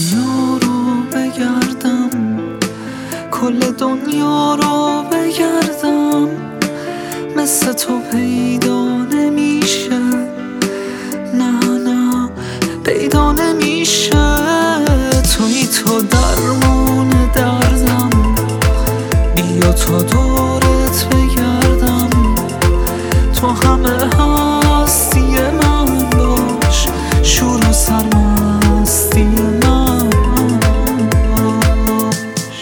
دنیا رو بگردم، کل دنیا رو بگردم، مثل تو پیدا نمیشه، نه نه پیدا نمیشه. توی تو درمون دردم، بیا تا دورت بگردم، تو همه هستی من باش، شور و سرمستی من باش.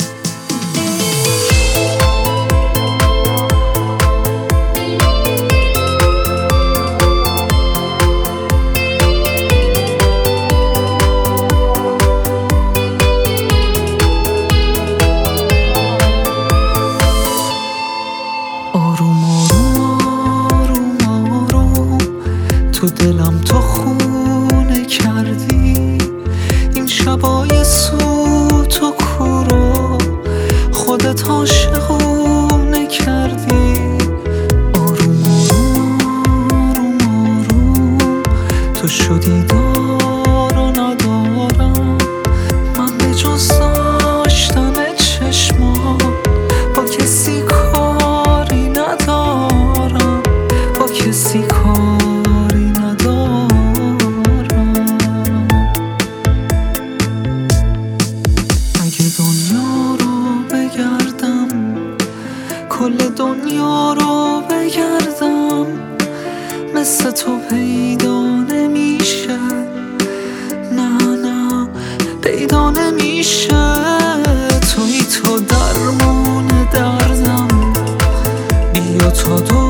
آروم آروم آروم آروم تو دلم تو خونه کردی، این شبای سوت و کورو خودت عاشقونه کردی. آروم آروم آروم آروم تو شدی دار و ندارم، من به جز داشتن چشما با کسی کاری ندارم، با کسی کاری ندارم. اگه دنیا رو بگردم، کل دنیا رو بگردم، مثل تو پیدا نمیشه، نه نه پیدا نمیشه. توی تو درمون دردم، بیا تا